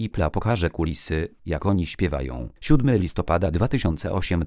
IPLA pokaże kulisy, jak oni śpiewają. 7 listopada 2008,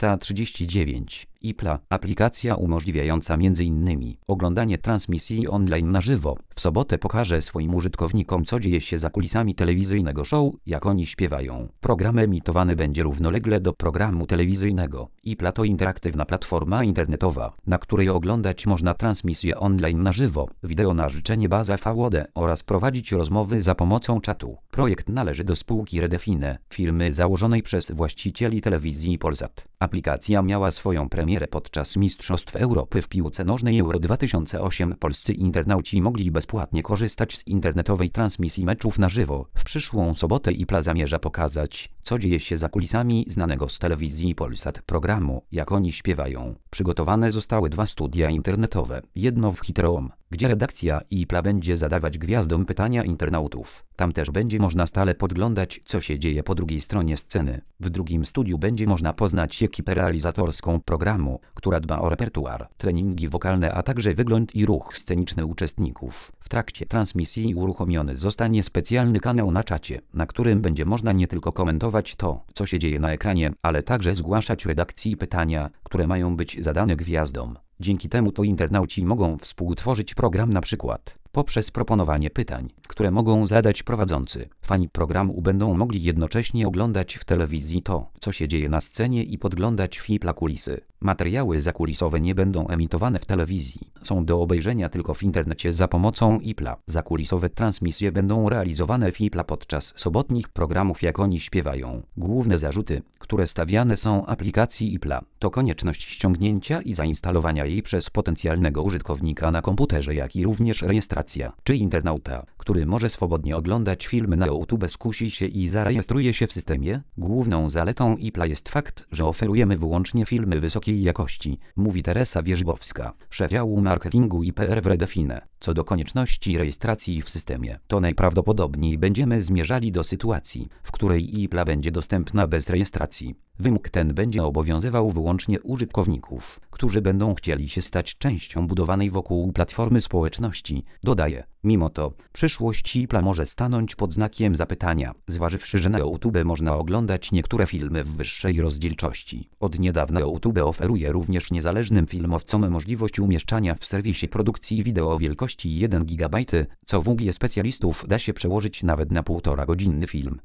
13:39. IPLA, aplikacja umożliwiająca m.in. oglądanie transmisji online na żywo, w sobotę pokaże swoim użytkownikom, co dzieje się za kulisami telewizyjnego show, jak oni śpiewają. Program emitowany będzie równolegle do programu telewizyjnego. IPLA to interaktywna platforma internetowa, na której oglądać można transmisję online na żywo, wideo na życzenie baza VOD oraz prowadzić rozmowy za pomocą czatu. Projekt należy do spółki Redefine, firmy założonej przez właścicieli telewizji Polsat. Aplikacja miała swoją premierę podczas Mistrzostw Europy w piłce nożnej Euro 2008. Polscy internauci mogli bezpłatnie korzystać z internetowej transmisji meczów na żywo. W przyszłą sobotę IPLA zamierza pokazać, co dzieje się za kulisami znanego z telewizji Polsat programu, jak oni śpiewają. Przygotowane zostały 2 studia internetowe, jedno w Heathrow, gdzie redakcja IPLA będzie zadawać gwiazdom pytania internautów. Tam też będzie można stale podglądać, co się dzieje po drugiej stronie sceny. W drugim studiu będzie można poznać ekipę realizatorską programu, która dba o repertuar, treningi wokalne, a także wygląd i ruch sceniczny uczestników. W trakcie transmisji uruchomiony zostanie specjalny kanał na czacie, na którym będzie można nie tylko komentować to, co się dzieje na ekranie, ale także zgłaszać redakcji pytania, które mają być zadane gwiazdom. Dzięki temu to internauci mogą współtworzyć program, na przykład poprzez proponowanie pytań, które mogą zadać prowadzący. Fani programu będą mogli jednocześnie oglądać w telewizji to, co się dzieje na scenie i podglądać w IPLA kulisy. Materiały zakulisowe nie będą emitowane w telewizji, są do obejrzenia tylko w internecie za pomocą IPLA. Zakulisowe transmisje będą realizowane w IPLA podczas sobotnich programów, jak oni śpiewają. Główne zarzuty, które stawiane są aplikacji IPLA, to konieczność ściągnięcia i zainstalowania jej przez potencjalnego użytkownika na komputerze, jak i również rejestracja. Czy internauta, który może swobodnie oglądać filmy na YouTube, skusi się i zarejestruje się w systemie? Główną zaletą IPLA jest fakt, że oferujemy wyłącznie filmy wysokiej jakości, mówi Teresa Wierzbowska, szef działu marketingu i PR w Redefine. Co do konieczności rejestracji w systemie, to najprawdopodobniej będziemy zmierzali do sytuacji, w której IPLA będzie dostępna bez rejestracji. Wymóg ten będzie obowiązywał wyłącznie użytkowników, którzy będą chcieli się stać częścią budowanej wokół platformy społeczności, dodaje. Mimo to, przyszłość IPLA może stanąć pod znakiem zapytania, zważywszy, że na YouTube można oglądać niektóre filmy w wyższej rozdzielczości. Od niedawna YouTube oferuje również niezależnym filmowcom możliwość umieszczania w serwisie produkcji wideo o wielkości 1 GB, co w UG specjalistów da się przełożyć nawet na 1,5-godzinny film.